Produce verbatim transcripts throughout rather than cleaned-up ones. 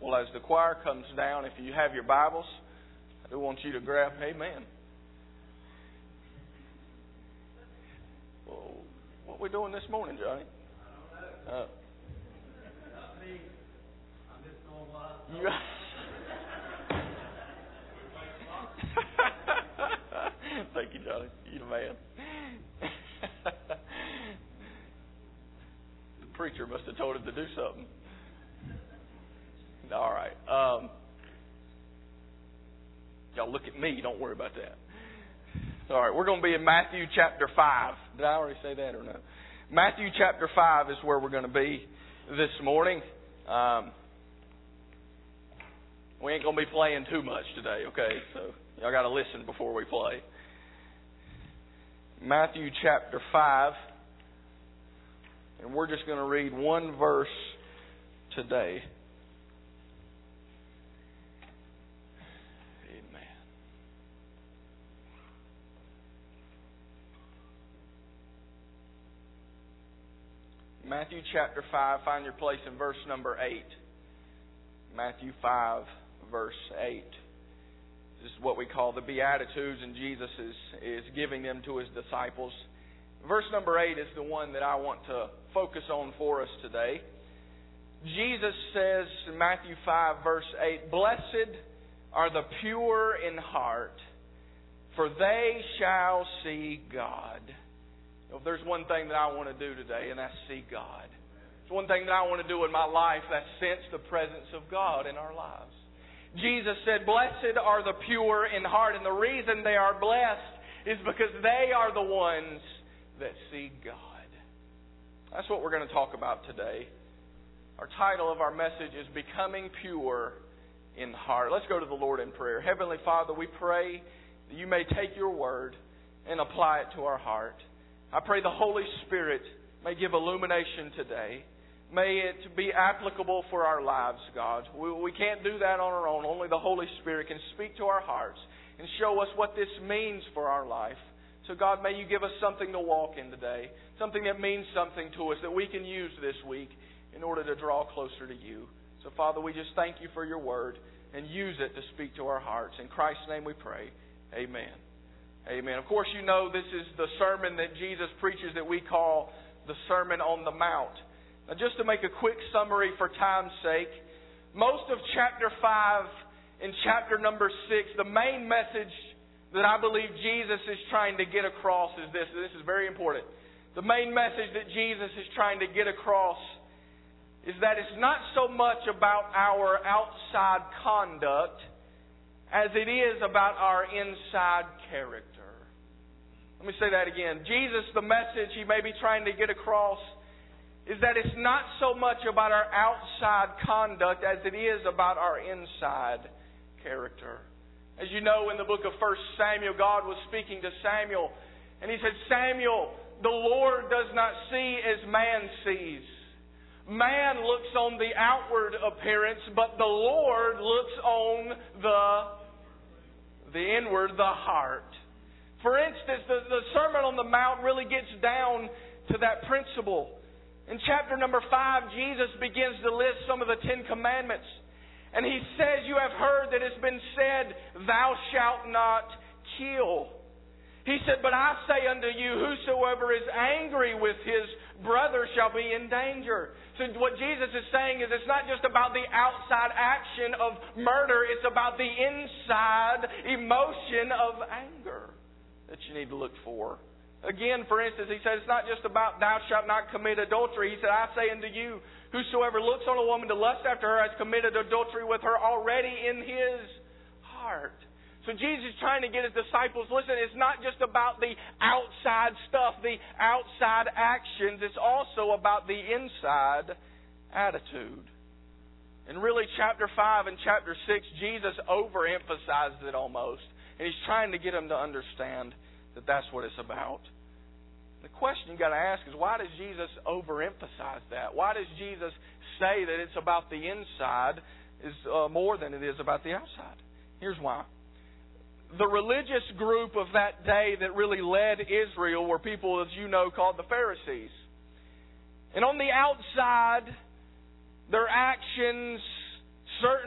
Well, as the choir comes down, if you have your Bibles, I do want you to grab, amen. Well, what are we doing this morning, Johnny? I don't know. Uh, Not me. I'm just going wild. You... Thank you, Johnny. You're the man. The preacher must have told him to do something. All right. Um, y'all look at me. Don't worry about that. All right. We're going to be in Matthew chapter five. Did I already say that or no? Matthew chapter five is where we're going to be this morning. Um, we ain't going to be playing too much today, okay? So y'all got to listen before we play. Matthew chapter five. And we're just going to read one verse today. Matthew chapter five, find your place in verse number eight. Matthew five, verse eight. This is what we call the Beatitudes, and Jesus is, is giving them to His disciples. Verse number eight is the one that I want to focus on for us today. Jesus says in Matthew five, verse eight, "Blessed are the pure in heart, for they shall see God." If there's one thing that I want to do today, and that's see God. It's one thing that I want to do in my life, that's sense the presence of God in our lives. Jesus said, "Blessed are the pure in heart," and the reason they are blessed is because they are the ones that see God. That's what we're going to talk about today. Our title of our message is Becoming Pure in Heart. Let's go to the Lord in prayer. Heavenly Father, we pray that You may take Your word and apply it to our heart. I pray the Holy Spirit may give illumination today. May it be applicable for our lives, God. We, we can't do that on our own. Only the Holy Spirit can speak to our hearts and show us what this means for our life. So God, may You give us something to walk in today, something that means something to us that we can use this week in order to draw closer to You. So Father, we just thank You for Your word and use it to speak to our hearts. In Christ's name we pray. Amen. Amen. Of course, you know this is the sermon that Jesus preaches that we call the Sermon on the Mount. Now, just to make a quick summary for time's sake, most of chapter five and chapter number six, the main message that I believe Jesus is trying to get across is this. This is very important. The main message that Jesus is trying to get across is that it's not so much about our outside conduct as it is about our inside character. Let me say that again. Jesus, the message He may be trying to get across is that it's not so much about our outside conduct as it is about our inside character. As you know, in the book of First Samuel, God was speaking to Samuel, and He said, "Samuel, the Lord does not see as man sees. Man looks on the outward appearance, but the Lord looks on the the inward, the heart." For instance, the, the Sermon on the Mount really gets down to that principle. In chapter number five, Jesus begins to list some of the Ten Commandments. And He says, "You have heard that it's been said, 'Thou shalt not kill.' He said, 'But I say unto you, whosoever is angry with his brother shall be in danger.'" So what Jesus is saying is it's not just about the outside action of murder, it's about the inside emotion of anger that you need to look for. Again, for instance, He said it's not just about "thou shalt not commit adultery." He said, "I say unto you, whosoever looks on a woman to lust after her has committed adultery with her already in his heart." So Jesus is trying to get His disciples, listen, it's not just about the outside stuff, the outside actions. It's also about the inside attitude. And really, chapter five and chapter six, Jesus overemphasizes it almost. And He's trying to get them to understand that that's what it's about. The question you've got to ask is, why does Jesus overemphasize that? Why does Jesus say that it's about the inside is uh, more than it is about the outside? Here's why. The religious group of that day that really led Israel were people, as you know, called the Pharisees. And on the outside, their actions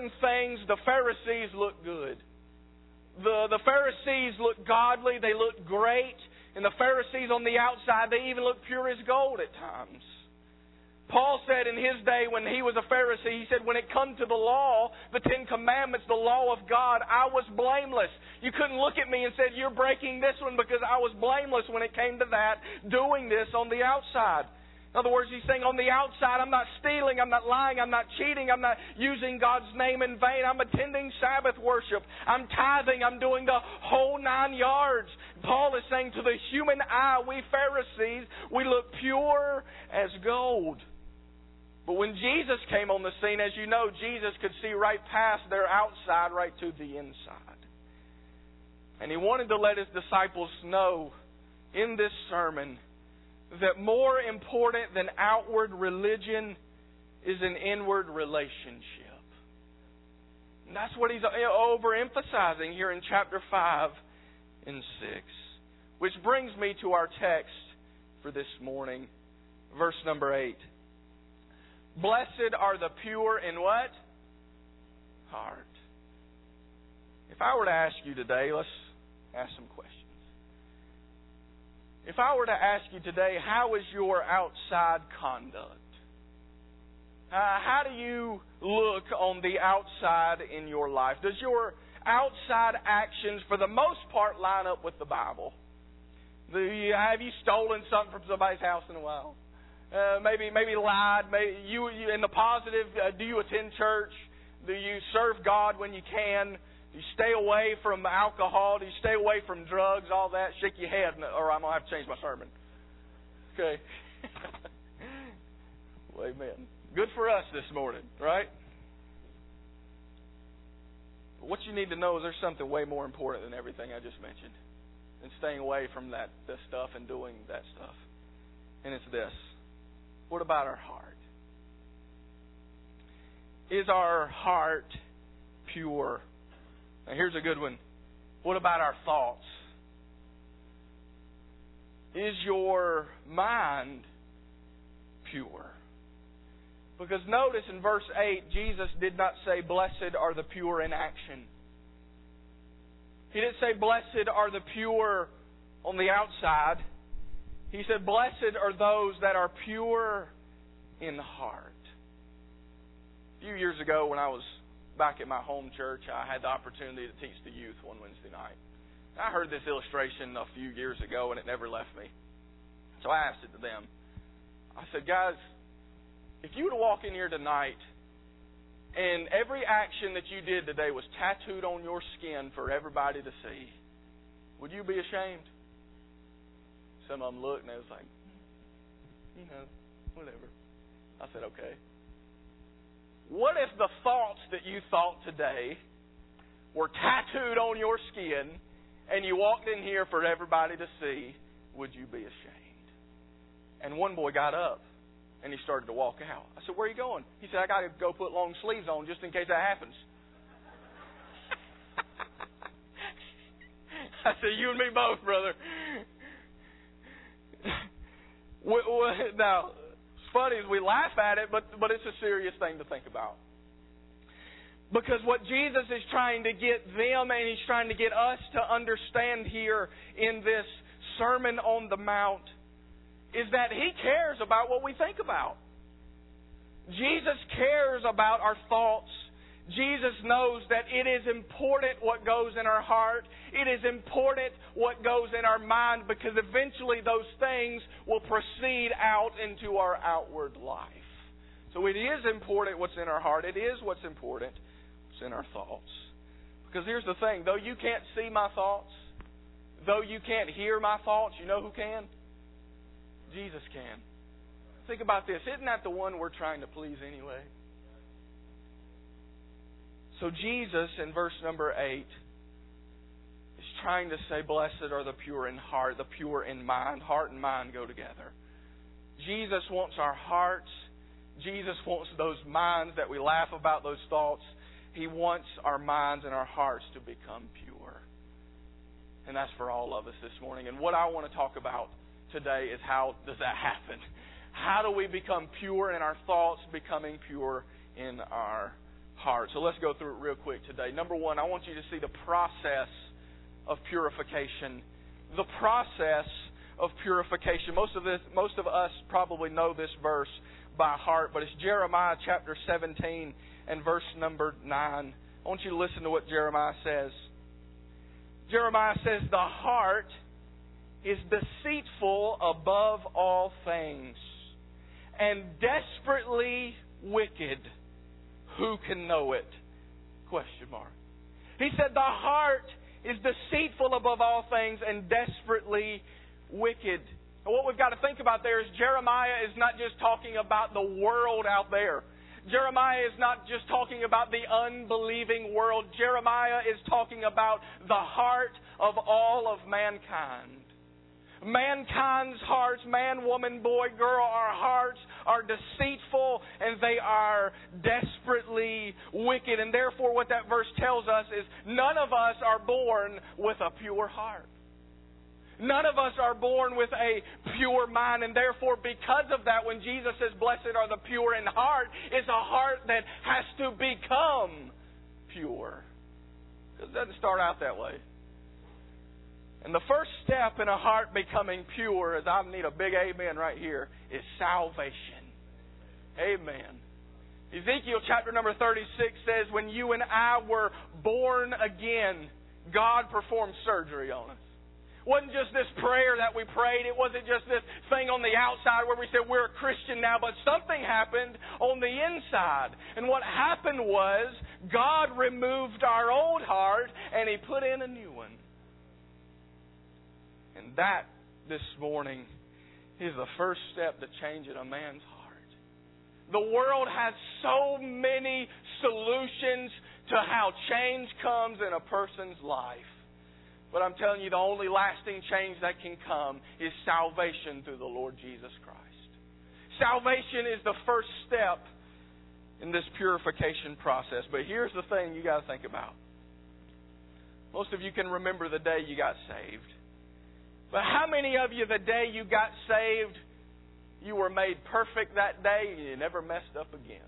certain things, the Pharisees looked good. The, the Pharisees looked godly, they looked great. And the Pharisees on the outside, they even looked pure as gold at times. Paul said in his day when he was a Pharisee, he said, when it come to the law, the Ten Commandments, the law of God, I was blameless. You couldn't look at me and say, you're breaking this one, because I was blameless when it came to that, doing this on the outside. In other words, he's saying on the outside, I'm not stealing, I'm not lying, I'm not cheating, I'm not using God's name in vain, I'm attending Sabbath worship, I'm tithing, I'm doing the whole nine yards. Paul is saying to the human eye, we Pharisees, we look pure as gold. But when Jesus came on the scene, as you know, Jesus could see right past their outside, right to the inside. And he wanted to let his disciples know in this sermon that more important than outward religion is an inward relationship. And that's what he's overemphasizing here in chapter five and six. Which brings me to our text for this morning, verse number eight. Blessed are the pure in what? Heart. If I were to ask you today, let's ask some questions. If I were to ask you today, how is your outside conduct? Uh, how do you look on the outside in your life? Does your outside actions, for the most part, line up with the Bible? Do you, have you stolen something from somebody's house in a while? Uh, maybe maybe lied. Maybe you, you in the positive. Uh, do you attend church? Do you serve God when you can? Do you stay away from alcohol? Do you stay away from drugs? All that. Shake your head, or I'm gonna have to change my sermon. Okay. Well, amen. Good for us this morning, right? But what you need to know is there's something way more important than everything I just mentioned, and staying away from that this stuff and doing that stuff. And it's this. What about our heart? Is our heart pure? Now here's a good one. What about our thoughts? Is your mind pure? Because notice in verse eight, Jesus did not say, blessed are the pure in action. He didn't say, blessed are the pure on the outside. He said, blessed are those that are pure in heart. A few years ago when I was back at my home church, I had the opportunity to teach the youth one Wednesday night. I heard this illustration a few years ago and it never left me. So I asked it to them. I said, guys, if you were to walk in here tonight and every action that you did today was tattooed on your skin for everybody to see, would you be ashamed? Some of them looked and they was like, you know, whatever. I said, okay. What if the thoughts that you thought today were tattooed on your skin and you walked in here for everybody to see? Would you be ashamed? And one boy got up and he started to walk out. I said, where are you going? He said, I got to go put long sleeves on just in case that happens. I said, you and me both, brother. Now, it's funny as we laugh at it, but, but it's a serious thing to think about. Because what Jesus is trying to get them and He's trying to get us to understand here in this Sermon on the Mount is that He cares about what we think about. Jesus cares about our thoughts. Jesus knows that it is important what goes in our heart. It is important what goes in our mind, because eventually those things will proceed out into our outward life. So it is important what's in our heart. It is what's important what's in our thoughts. Because here's the thing. Though you can't see my thoughts, though you can't hear my thoughts, you know who can? Jesus can. Think about this. Isn't that the one we're trying to please anyway? So Jesus, in verse number eight, is trying to say, blessed are the pure in heart, the pure in mind. Heart and mind go together. Jesus wants our hearts. Jesus wants those minds that we laugh about, those thoughts. He wants our minds and our hearts to become pure. And that's for all of us this morning. And what I want to talk about today is how does that happen? How do we become pure in our thoughts, becoming pure in our heart. So let's go through it real quick today. Number one, I want you to see the process of purification. The process of purification. Most of this, most of us probably know this verse by heart, but it's Jeremiah chapter seventeen and verse number nine. I want you to listen to what Jeremiah says. Jeremiah says, "The heart is deceitful above all things and desperately wicked. Who can know it?" Question mark. He said the heart is deceitful above all things and desperately wicked. And what we've got to think about there is Jeremiah is not just talking about the world out there. Jeremiah is not just talking about the unbelieving world. Jeremiah is talking about the heart of all of mankind. Mankind's hearts, man, woman, boy, girl, our hearts are deceitful and they are desperately wicked. And therefore what that verse tells us is none of us are born with a pure heart. None of us are born with a pure mind, and therefore because of that, when Jesus says, "Blessed are the pure in heart," it's a heart that has to become pure. Because it doesn't start out that way. And the first step in a heart becoming pure, as I need a big amen right here, is salvation. Amen. Ezekiel chapter number thirty-six says, when you and I were born again, God performed surgery on us. It wasn't just this prayer that we prayed. It wasn't just this thing on the outside where we said we're a Christian now, but something happened on the inside. And what happened was God removed our old heart and He put in a new one. And that, this morning, is the first step to changing a man's heart. The world has so many solutions to how change comes in a person's life. But I'm telling you, the only lasting change that can come is salvation through the Lord Jesus Christ. Salvation is the first step in this purification process. But here's the thing you got to think about. Most of you can remember the day you got saved. But how many of you, the day you got saved, you were made perfect that day and you never messed up again?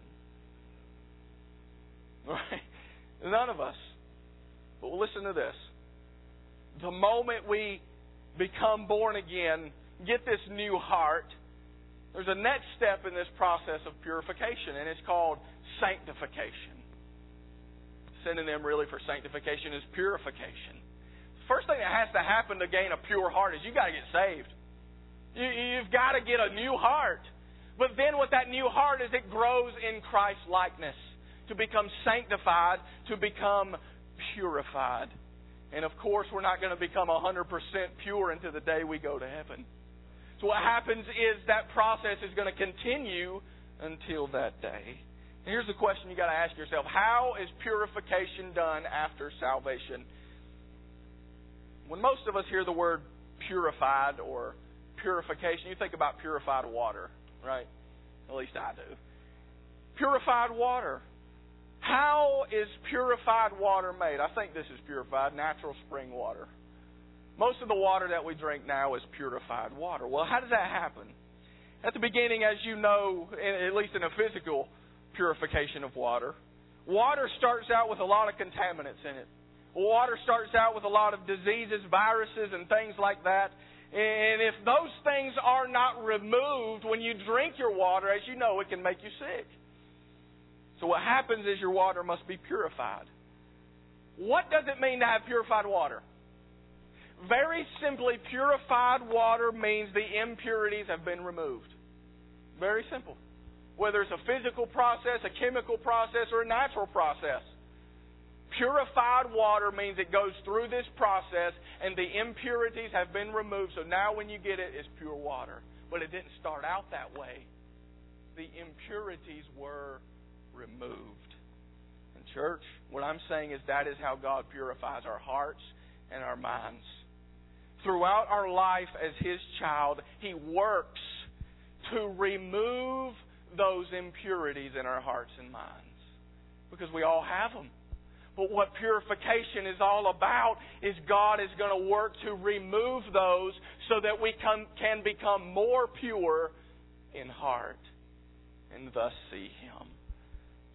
Right? None of us. But listen to this. The moment we become born again, get this new heart, there's a next step in this process of purification, and it's called sanctification. Synonym really for sanctification is purification. The first thing that has to happen to gain a pure heart is you've got to get saved. You, you've got to get a new heart. But then with that new heart is it grows in Christ's likeness to become sanctified, to become purified. And of course, we're not going to become one hundred percent pure until the day we go to heaven. So what happens is that process is going to continue until that day. And here's the question you got to ask yourself. How is purification done after salvation? When most of us hear the word purified or purification, you think about purified water, right? At least I do. Purified water. How is purified water made? I think this is purified, natural spring water. Most of the water that we drink now is purified water. Well, how does that happen? At the beginning, as you know, at least in a physical purification of water, water starts out with a lot of contaminants in it. Water starts out with a lot of diseases, viruses, and things like that. And if those things are not removed when you drink your water, as you know, it can make you sick. So what happens is your water must be purified. What does it mean to have purified water? Very simply, purified water means the impurities have been removed. Very simple. Whether it's a physical process, a chemical process, or a natural process. Purified water means it goes through this process and the impurities have been removed. So now when you get it, it's pure water. But it didn't start out that way. The impurities were removed. And church, what I'm saying is that is how God purifies our hearts and our minds. Throughout our life as His child, He works to remove those impurities in our hearts and minds. Because we all have them. But what purification is all about is God is going to work to remove those so that we can, can become more pure in heart and thus see Him.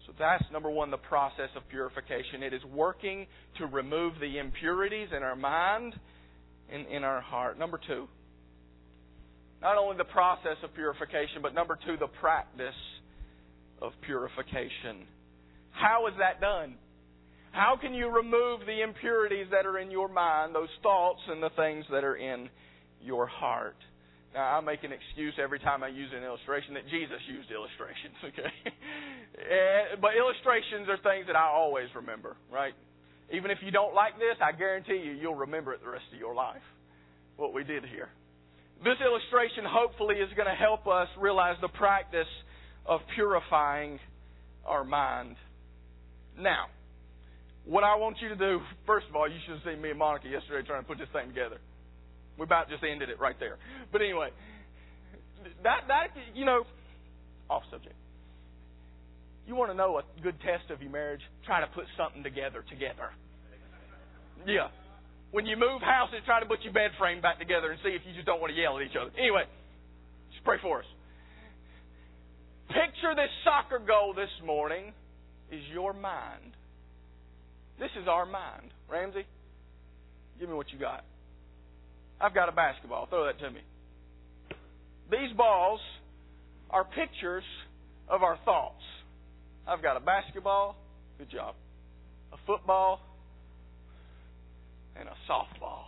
So that's, number one, the process of purification. It is working to remove the impurities in our mind and in our heart. Number two, not only the process of purification, but number two, the practice of purification. How is that done? How can you remove the impurities that are in your mind, those thoughts and the things that are in your heart? Now, I make an excuse every time I use an illustration that Jesus used illustrations, okay? But illustrations are things that I always remember, right? Even if you don't like this, I guarantee you, you'll remember it the rest of your life, what we did here. This illustration hopefully is going to help us realize the practice of purifying our mind. Now, what I want you to do, first of all, you should have seen me and Monica yesterday trying to put this thing together. We about just ended it right there. But anyway, that, that you know, off subject. You want to know a good test of your marriage? Try to put something together together. Yeah. When you move houses, try to put your bed frame back together and see if you just don't want to yell at each other. Anyway, just pray for us. Picture this soccer goal this morning is your mind. This is our mind. Ramsey, give me what you got. I've got a basketball. Throw that to me. These balls are pictures of our thoughts. I've got a basketball. Good job. A football. And a softball.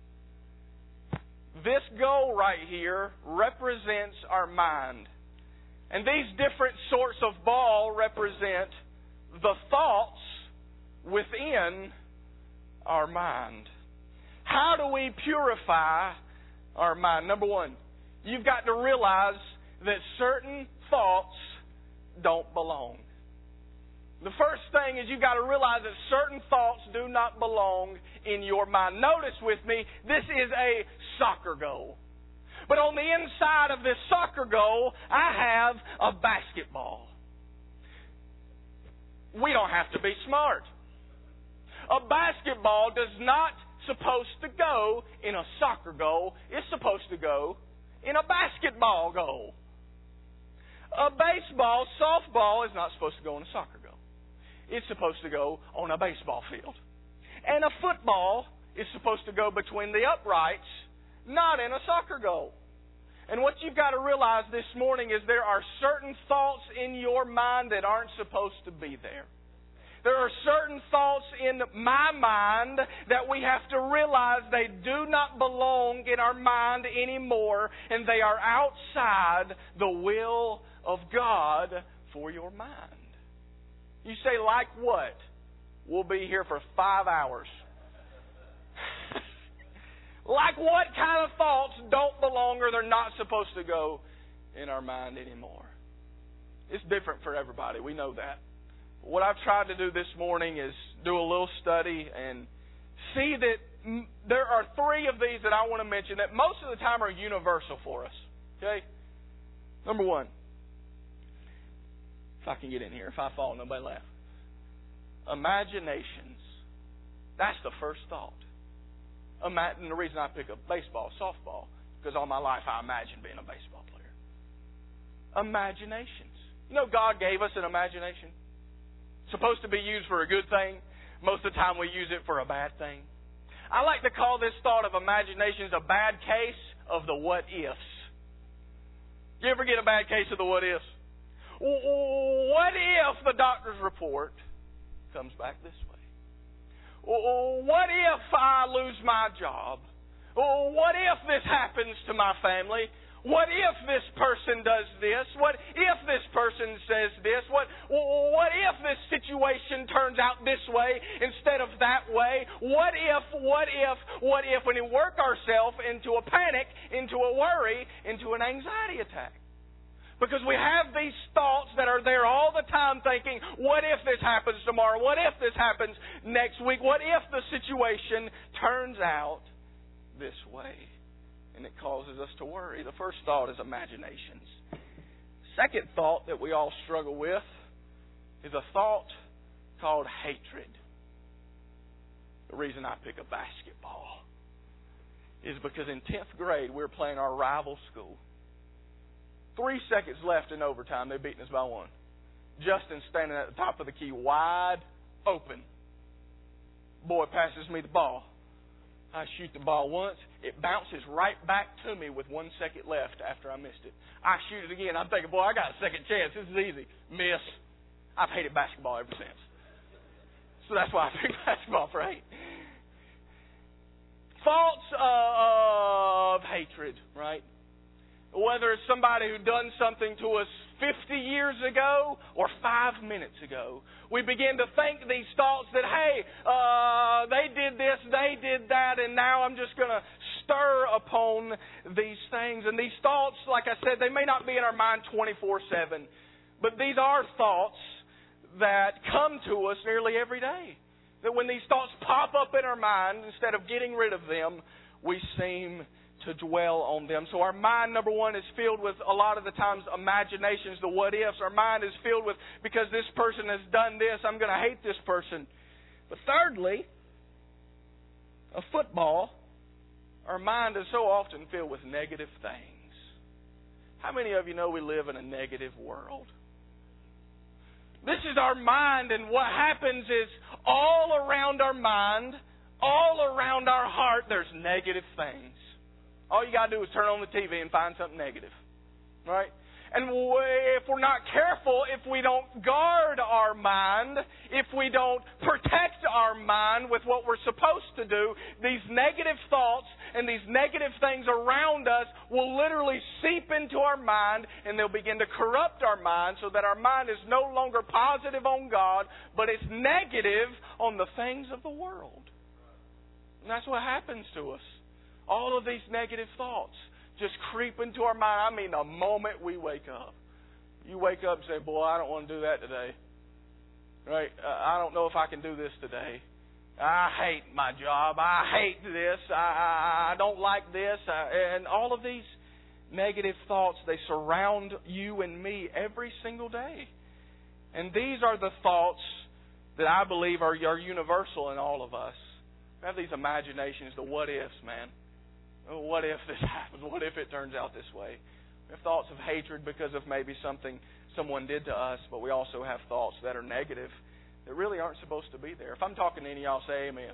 This goal right here represents our mind. And these different sorts of ball represent the thoughts within our mind. How do we purify our mind? Number one, you've got to realize that certain thoughts don't belong. The first thing is you've got to realize that certain thoughts do not belong in your mind. Notice with me, this is a soccer goal. But on the inside of this soccer goal, I have a basketball. We don't have to be smart. A basketball does not supposed to go in a soccer goal. It's supposed to go in a basketball goal. A baseball, softball is not supposed to go in a soccer goal. It's supposed to go on a baseball field. And a football is supposed to go between the uprights, not in a soccer goal. And what you've got to realize this morning is there are certain thoughts in your mind that aren't supposed to be there. There are certain thoughts in my mind that we have to realize they do not belong in our mind anymore, and they are outside the will of God for your mind. You say, like what? We'll be here for five hours. Like what kind of thoughts don't belong or they're not supposed to go in our mind anymore? It's different for everybody. We know that. What I've tried to do this morning is do a little study and see that m- there are three of these that I want to mention that most of the time are universal for us. Okay? Number one. If I can get in here. If I fall, nobody laugh. Imaginations. That's the first thought. Ima- and the reason I pick up baseball, softball, because all my life I imagined being a baseball player. Imaginations. You know God gave us an imagination. Supposed to be used for a good thing. Most of the time we use it for a bad thing. I like to call this thought of imaginations a bad case of the what ifs. You ever get a bad case of the what ifs? What if the doctor's report comes back this way? What if I lose my job? What if this happens to my family? What if this person does this? What if this person says this? What what if this situation turns out this way instead of that way? What if, what if, what if? When we work ourselves into a panic, into a worry, into an anxiety attack. Because we have these thoughts that are there all the time thinking, what if this happens tomorrow? What if this happens next week? What if the situation turns out this way? And it causes us to worry. The first thought is imaginations. Second thought that we all struggle with is a thought called hatred. The reason I pick a basketball is because in tenth grade we were playing our rival school. Three seconds left in overtime. They're beating us by one. Justin's standing at the top of the key, wide open. Boy passes me the ball. I shoot the ball once. It bounces right back to me with one second left after I missed it. I shoot it again. I'm thinking, boy, I got a second chance. This is easy. Miss. I've hated basketball ever since. So that's why I picked basketball for eight. Thoughts of hatred, right? Whether it's somebody who done something to us fifty years ago or five minutes ago, we begin to think these thoughts that, hey, uh, they did this, they did that, and now I'm just going to stir upon these things. And these thoughts, like I said, they may not be in our mind twenty-four seven, but these are thoughts that come to us nearly every day. That when these thoughts pop up in our mind, instead of getting rid of them, we seem to dwell on them. So our mind, number one, is filled with a lot of the times imaginations, the what ifs. Our mind is filled with, because this person has done this, I'm going to hate this person. But thirdly, a football, our mind is so often filled with negative things. How many of you know we live in a negative world? This is our mind, and what happens is all around our mind, all around our heart, there's negative things. All you got to do is turn on the T V and find something negative. Right? And if we're not careful, if we don't guard our mind, if we don't protect our mind with what we're supposed to do, these negative thoughts and these negative things around us will literally seep into our mind, and they'll begin to corrupt our mind so that our mind is no longer positive on God, but it's negative on the things of the world. And that's what happens to us. All of these negative thoughts just creep into our mind. I mean, the moment we wake up. You wake up and say, boy, I don't want to do that today. Right? Uh, I don't know if I can do this today. I hate my job. I hate this. I, I, I don't like this. I, and all of these negative thoughts, they surround you and me every single day. And these are the thoughts that I believe are, are universal in all of us. We have these imaginations, the what ifs, man. What if this happens? What if it turns out this way? We have thoughts of hatred because of maybe something someone did to us, but we also have thoughts that are negative that really aren't supposed to be there. If I'm talking to any of y'all, say amen.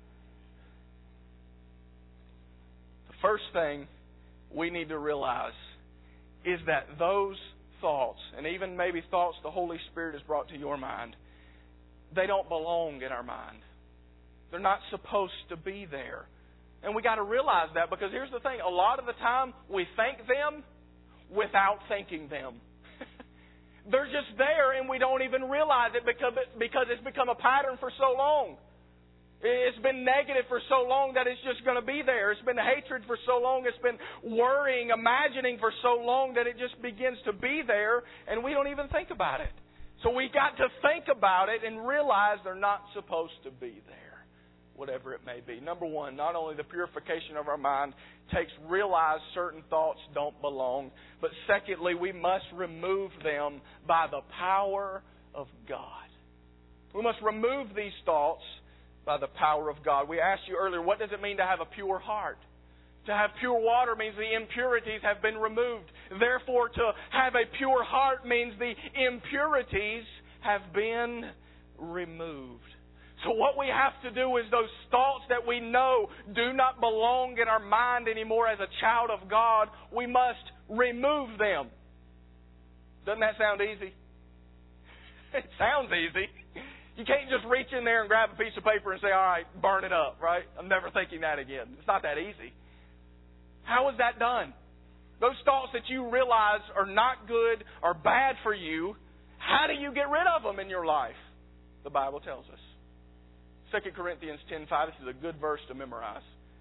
The first thing we need to realize is that those thoughts, and even maybe thoughts the Holy Spirit has brought to your mind, they don't belong in our mind. They're not supposed to be there. And we got to realize that, because here's the thing. A lot of the time, we think them without thinking them. They're just there, and we don't even realize it because, because it's become a pattern for so long. It's been negative for so long that it's just going to be there. It's been hatred for so long. It's been worrying, imagining for so long that it just begins to be there, and we don't even think about it. So we got to think about it and realize they're not supposed to be there, whatever it may be. Number one, not only the purification of our mind takes realize certain thoughts don't belong, but secondly, we must remove them by the power of God. We must remove these thoughts by the power of God. We asked you earlier, what does it mean to have a pure heart? To have pure water means the impurities have been removed. Therefore, to have a pure heart means the impurities have been removed. So what we have to do is those thoughts that we know do not belong in our mind anymore as a child of God, we must remove them. Doesn't that sound easy? It sounds easy. You can't just reach in there and grab a piece of paper and say, all right, burn it up, right? I'm never thinking that again. It's not that easy. How is that done? Those thoughts that you realize are not good or bad for you, how do you get rid of them in your life? The Bible tells us. Second Corinthians ten five, this is a good verse to memorize.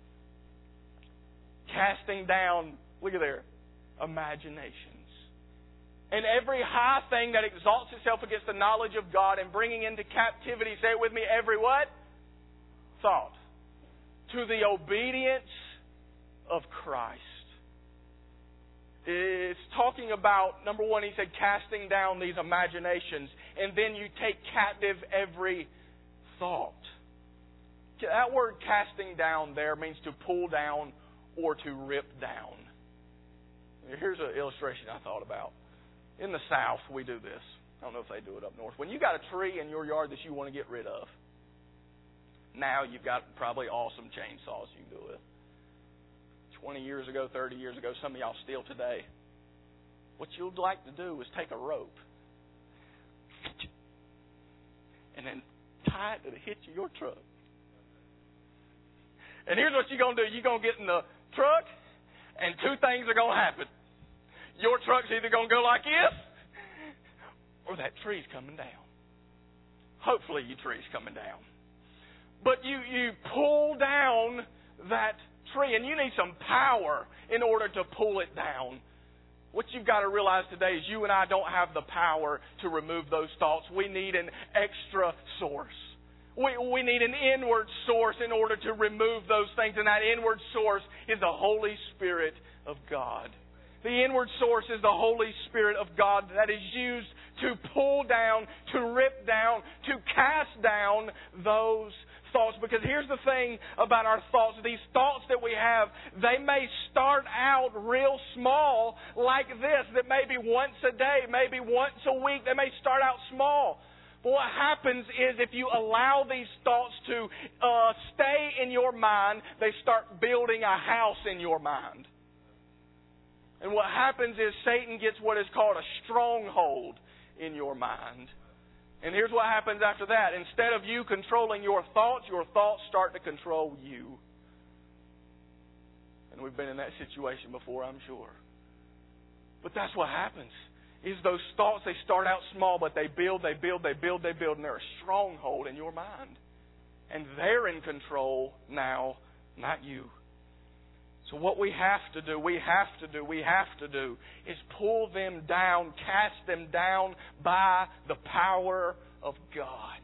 Casting down, look at there, imaginations. And every high thing that exalts itself against the knowledge of God, and bringing into captivity, say it with me, every what? Thought. To the obedience of Christ. It's talking about, number one, he said, casting down these imaginations. And then you take captive every thought. That word casting down there means to pull down or to rip down. Here's an illustration I thought about. In the South, we do this. I don't know if they do it up north. When you got a tree in your yard that you want to get rid of, now you've got probably awesome chainsaws you can do it with. twenty years ago, thirty years ago, some of y'all still today. What you'd like to do is take a rope and then tie it to the hitch of your truck. And here's what you're going to do. You're going to get in the truck, and two things are going to happen. Your truck's either going to go like this, or that tree's coming down. Hopefully your tree's coming down. But you, you pull down that tree, and you need some power in order to pull it down. What you've got to realize today is you and I don't have the power to remove those thoughts. We need an extra source. We, we need an inward source in order to remove those things, and that inward source is the Holy Spirit of God. The inward source is the Holy Spirit of God that is used to pull down, to rip down, to cast down those thoughts. Because here's the thing about our thoughts. These thoughts that we have, they may start out real small like this, that maybe once a day, maybe once a week, they may start out small. But what happens is if you allow these thoughts to uh, stay in your mind, they start building a house in your mind. And what happens is Satan gets what is called a stronghold in your mind. And here's what happens after that. Instead of you controlling your thoughts, your thoughts start to control you. And we've been in that situation before, I'm sure. But that's what happens. Is those thoughts, they start out small, but they build, they build, they build, they build, and they're a stronghold in your mind. And they're in control now, not you. So what we have to do, we have to do, we have to do is pull them down, cast them down by the power of God.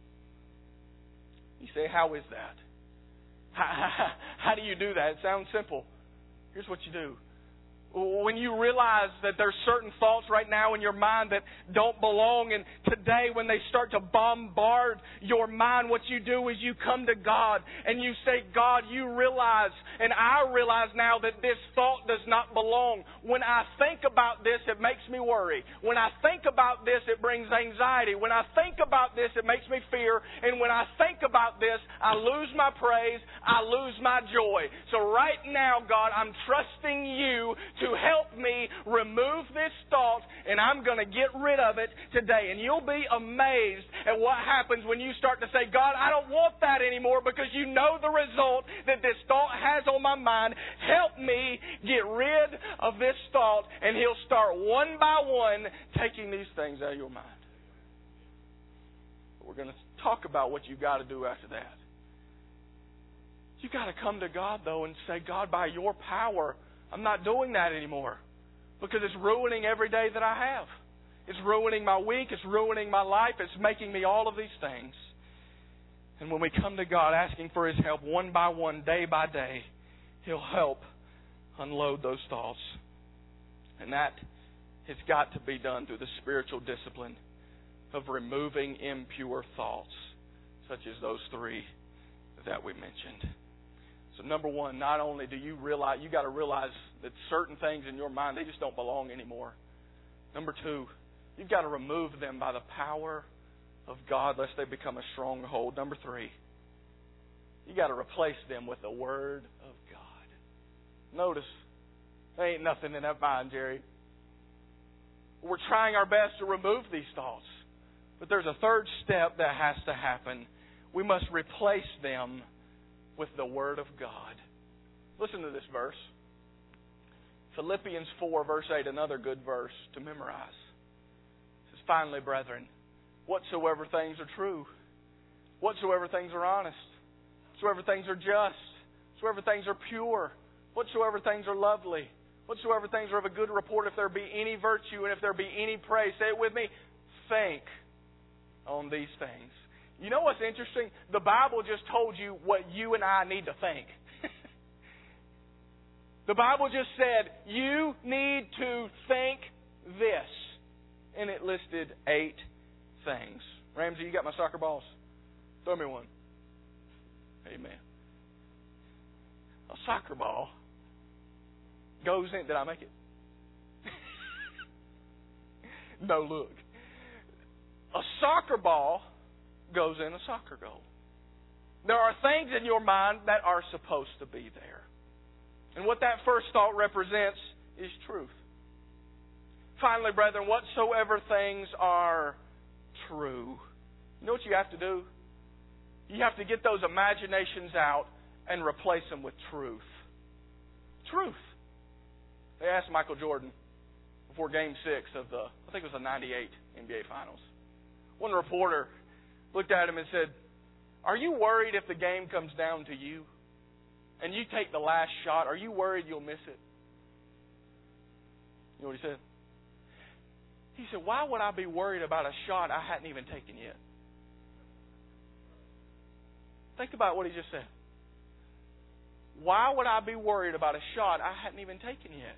You say, how is that? How, how, how do you do that? It sounds simple. Here's what you do. When you realize that there's certain thoughts right now in your mind that don't belong, and today when they start to bombard your mind, what you do is you come to God and you say, God, you realize, and I realize now that this thought does not belong. When I think about this, it makes me worry. When I think about this, it brings anxiety. When I think about this, it makes me fear. And when I think about this, I lose my praise, I lose my joy. So right now, God, I'm trusting you to help me remove this thought, and I'm going to get rid of it today. And you'll be amazed at what happens when you start to say, God, I don't want that anymore, because you know the result that this thought has on my mind. Help me get rid of this thought, and He'll start one by one taking these things out of your mind. We're going to talk about what you've got to do after that. You've got to come to God, though, and say, God, by your power, I'm not doing that anymore, because it's ruining every day that I have. It's ruining my week. It's ruining my life. It's making me all of these things. And when we come to God asking for His help one by one, day by day, He'll help unload those thoughts. And that has got to be done through the spiritual discipline of removing impure thoughts, such as those three that we mentioned. So number one, not only do you realize, you got to realize that certain things in your mind, they just don't belong anymore. Number two, you've got to remove them by the power of God, lest they become a stronghold. Number three, you got to replace them with the Word of God. Notice, there ain't nothing in that mind, Jerry. We're trying our best to remove these thoughts. But there's a third step that has to happen. We must replace them with the Word of God. Listen to this verse. Philippians four, verse eight, another good verse to memorize. It says, finally, brethren, whatsoever things are true, whatsoever things are honest, whatsoever things are just, whatsoever things are pure, whatsoever things are lovely, whatsoever things are of a good report, if there be any virtue and if there be any praise, say it with me, think on these things. You know what's interesting? The Bible just told you what you and I need to think. The Bible just said, you need to think this. And it listed eight things. Ramsey, you got my soccer balls? Throw me one. Amen. A soccer ball goes in. Did I make it? No, look. A soccer ball goes in a soccer goal. There are things in your mind that are supposed to be there. And what that first thought represents is truth. Finally, brethren, whatsoever things are true. You know what you have to do? You have to get those imaginations out and replace them with truth. Truth. They asked Michael Jordan before Game six of the, I think it was the ninety-eight N B A Finals. One reporter looked at him and said, "Are you worried if the game comes down to you and you take the last shot? Are you worried you'll miss it?" You know what he said? He said, "Why would I be worried about a shot I hadn't even taken yet?" Think about what he just said. Why would I be worried about a shot I hadn't even taken yet?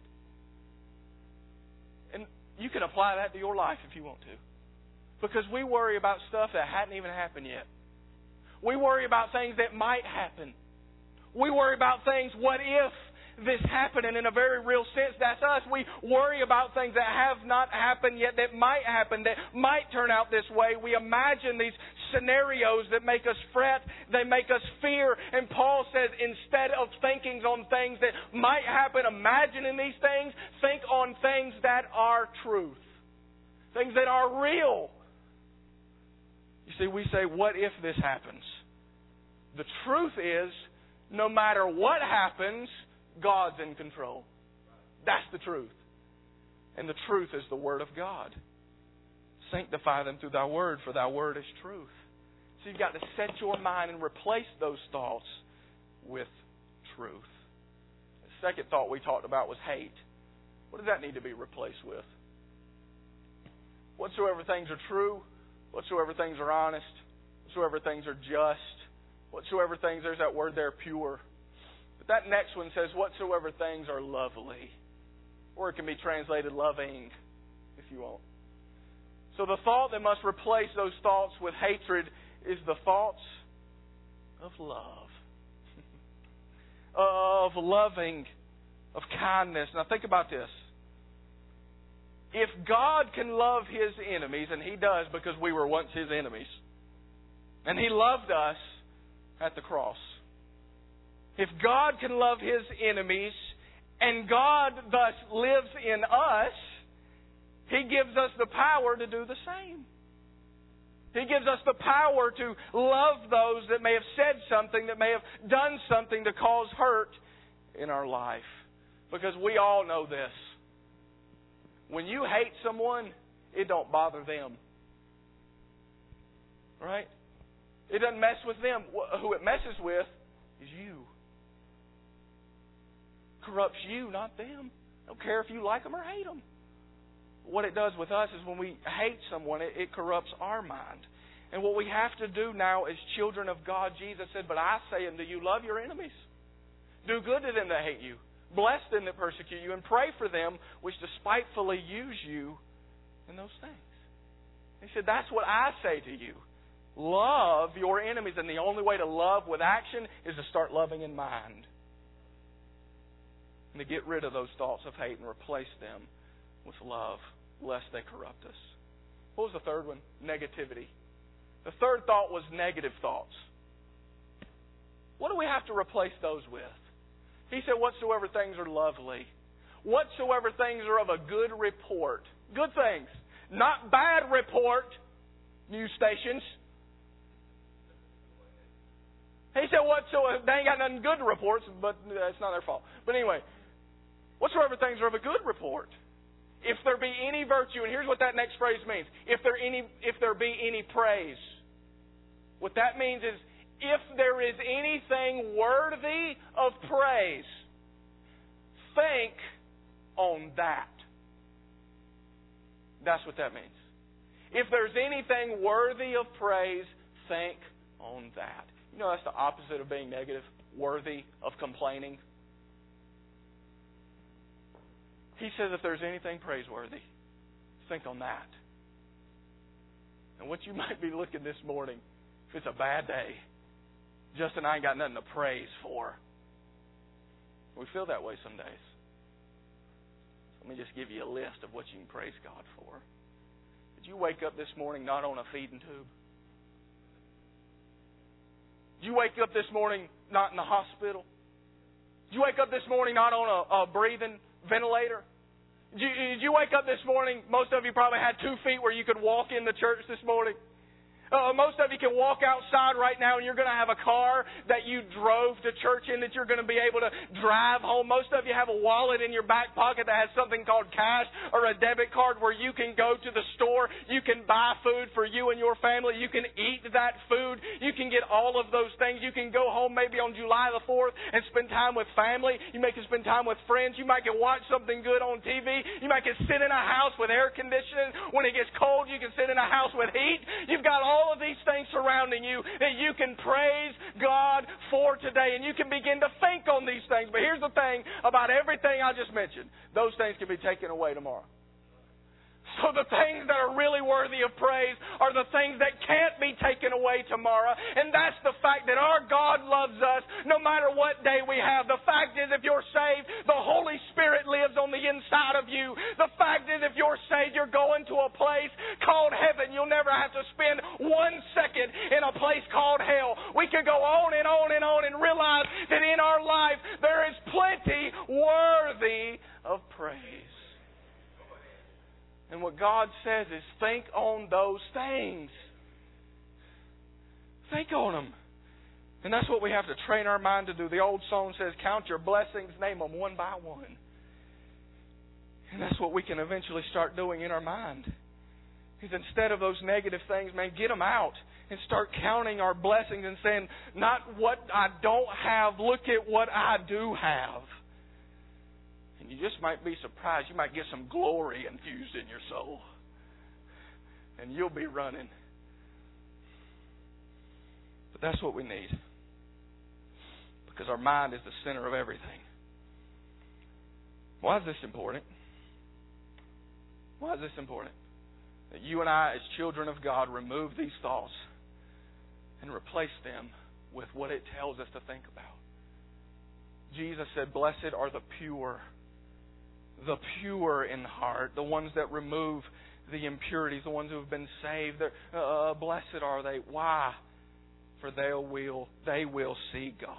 And you can apply that to your life if you want to. Because we worry about stuff that hadn't even happened yet. We worry about things that might happen. We worry about things, what if this happened? And in a very real sense, that's us. We worry about things that have not happened yet, that might happen, that might turn out this way. We imagine these scenarios that make us fret, they make us fear. And Paul says, instead of thinking on things that might happen, imagining these things, think on things that are truth. Things that are real. You see, we say, what if this happens? The truth is, no matter what happens, God's in control. That's the truth. And the truth is the Word of God. Sanctify them through Thy Word, for Thy Word is truth. So you've got to set your mind and replace those thoughts with truth. The second thought we talked about was hate. What does that need to be replaced with? Whatsoever things are true, whatsoever things are honest, whatsoever things are just, whatsoever things, there's that word there, pure. But that next one says, whatsoever things are lovely. Or it can be translated loving, if you want. So the thought that must replace those thoughts with hatred is the thoughts of love. of loving, of kindness. Now think about this. If God can love His enemies, and He does because we were once His enemies, and He loved us at the cross. If God can love His enemies, and God thus lives in us, He gives us the power to do the same. He gives us the power to love those that may have said something, that may have done something to cause hurt in our life. Because we all know this. When you hate someone, it don't bother them. Right? It doesn't mess with them. Who it messes with is you. Corrupts you, not them. I don't care if you like them or hate them. What it does with us is when we hate someone, it, it corrupts our mind. And what we have to do now as children of God, Jesus said, "But I say unto you, love your enemies. Do good to them that hate you. Bless them that persecute you, and pray for them which despitefully use you in those things." He said, that's what I say to you. Love your enemies. And the only way to love with action is to start loving in mind. And to get rid of those thoughts of hate and replace them with love, lest they corrupt us. What was the third one? Negativity. The third thought was negative thoughts. What do we have to replace those with? He said, whatsoever things are lovely. Whatsoever things are of a good report. Good things. Not bad report, news stations. He said, whatsoever, they ain't got nothing good reports, but it's not their fault. But anyway, whatsoever things are of a good report. If there be any virtue, and here's what that next phrase means. If there any, if there be any praise. What that means is, if there is anything worthy of praise, think on that. That's what that means. If there's anything worthy of praise, think on that. You know, that's the opposite of being negative. Worthy of complaining. He says if there's anything praiseworthy, think on that. And what you might be looking this morning, if it's a bad day, Justin, I ain't got nothing to praise for. We feel that way some days. Let me just give you a list of what you can praise God for. Did you wake up this morning not on a feeding tube? Did you wake up this morning not in the hospital? Did you wake up this morning not on a, a breathing ventilator? Did you, did you wake up this morning, most of you probably had two feet where you could walk in the church this morning? Uh, most of you can walk outside right now and you're going to have a car that you drove to church in that you're going to be able to drive home. Most of you have a wallet in your back pocket that has something called cash or a debit card where you can go to the store. You can buy food for you and your family. You can eat that food. You can get all of those things. You can go home maybe on July the fourth and spend time with family. You may can spend time with friends. You might can watch something good on T V. You might can sit in a house with air conditioning. When it gets cold, you can sit in a house with heat. You've got all All of these things surrounding you that you can praise God for today, and you can begin to think on these things. But here's the thing about everything I just mentioned. Those things can be taken away tomorrow. So the things that are really worthy of praise are the things that can't be taken away tomorrow. And that's the fact that our God loves us no matter what day we have. The fact is, if you're saved, the Holy Spirit lives on the inside of you. The fact is, if you're saved, you're going to a place called heaven. You'll never have to spend one second in a place called hell. We could go on and on and on and realize that in our life there is plenty worthy of praise. And what God says is think on those things. Think on them. And that's what we have to train our mind to do. The old song says, count your blessings, name them one by one. And that's what we can eventually start doing in our mind. Is instead of those negative things, man, get them out and start counting our blessings and saying, not what I don't have, look at what I do have. And you just might be surprised. You might get some glory infused in your soul. And you'll be running. But that's what we need. Because our mind is the center of everything. Why is this important? Why is this important? That you and I, as children of God, remove these thoughts and replace them with what it tells us to think about. Jesus said, blessed are the pure. The pure in heart, the ones that remove the impurities, the ones who have been saved. Uh, blessed are they. Why? For they will they will see God.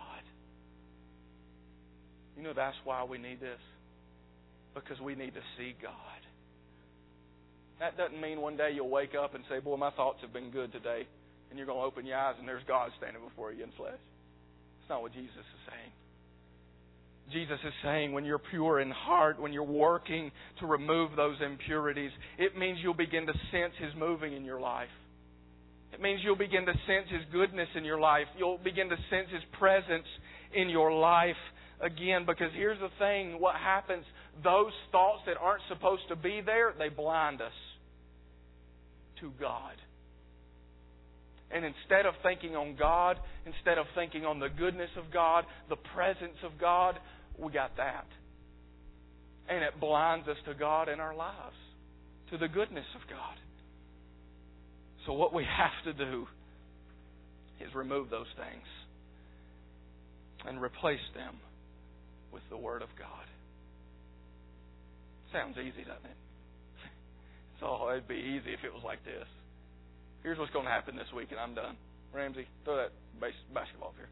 You know that's why we need this. Because we need to see God. That doesn't mean one day you'll wake up and say, boy, my thoughts have been good today. And you're going to open your eyes and there's God standing before you in flesh. That's not what Jesus is saying. Jesus is saying when you're pure in heart, when you're working to remove those impurities, it means you'll begin to sense His moving in your life. It means you'll begin to sense His goodness in your life. You'll begin to sense His presence in your life again. Because here's the thing, what happens, those thoughts that aren't supposed to be there, they blind us to God. And instead of thinking on God, instead of thinking on the goodness of God, the presence of God, we got that. And it blinds us to God in our lives, to the goodness of God. So what we have to do is remove those things and replace them with the Word of God. Sounds easy, doesn't it? So it'd be easy if it was like this. Here's what's going to happen this week, and I'm done. Ramsey, throw that base, basketball up here.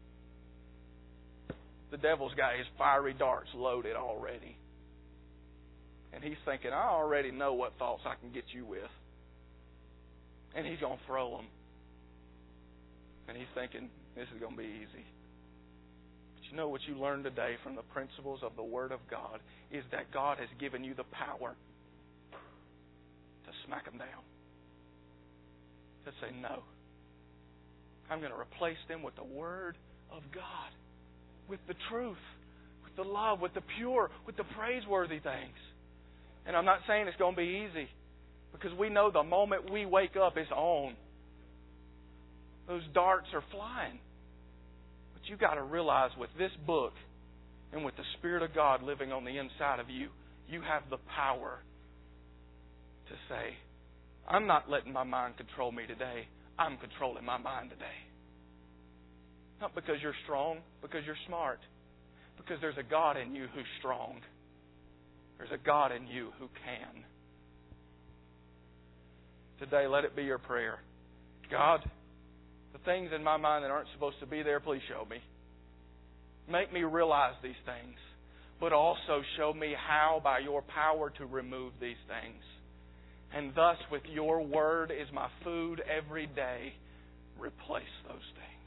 The devil's got his fiery darts loaded already. And he's thinking, I already know what thoughts I can get you with. And he's going to throw them. And he's thinking, this is going to be easy. But you know what you learned today from the principles of the Word of God is that God has given you the power to smack them down. To say, no. I'm going to replace them with the Word of God. With the truth. With the love. With the pure. With the praiseworthy things. And I'm not saying it's going to be easy. Because we know the moment we wake up, it's on. Those darts are flying. But you've got to realize with this book and with the Spirit of God living on the inside of you, you have the power to say, I'm not letting my mind control me today. I'm controlling my mind today. Not because you're strong, because you're smart. Because there's a God in you who's strong. There's a God in you who can. today, let it be your prayer. God, the things in my mind that aren't supposed to be there, please show me. Make me realize these things, but also show me how, by your power, to remove these things. And thus, with your word is my food every day, replace those things.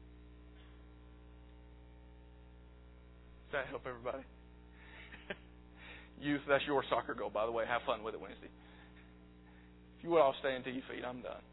Does that help everybody? Youth, that's your soccer goal, by the way. Have fun with it Wednesday. If you would all stand to your feet, I'm done.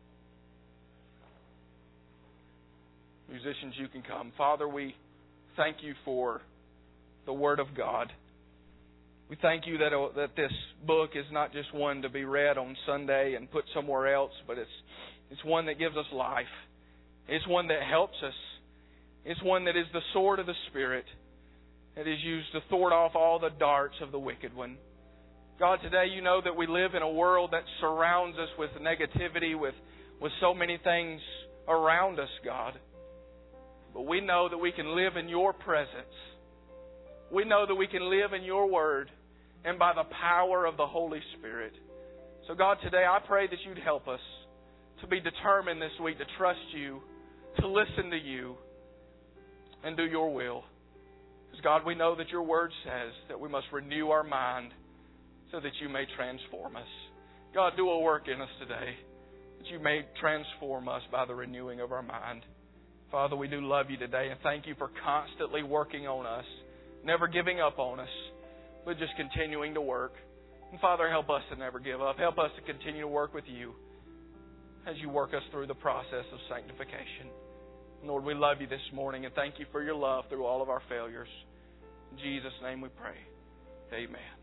Musicians, you can come. Father, we thank you for the Word of God. We thank you that, uh, that this book is not just one to be read on Sunday and put somewhere else, but it's it's one that gives us life. It's one that helps us. It's one that is the sword of the Spirit that is used to thwart off all the darts of the wicked one. God, today you know that we live in a world that surrounds us with negativity, with, with so many things around us, God. But we know that we can live in your presence. We know that we can live in your word and by the power of the Holy Spirit. So God, today I pray that you'd help us to be determined this week to trust you, to listen to you, and do your will. Because God, we know that your word says that we must renew our mind so that you may transform us. God, do a work in us today that you may transform us by the renewing of our mind. Father, we do love you today and thank you for constantly working on us, never giving up on us, but just continuing to work. And Father, help us to never give up. Help us to continue to work with you as you work us through the process of sanctification. Lord, we love you this morning and thank you for your love through all of our failures. In Jesus' name we pray. Amen.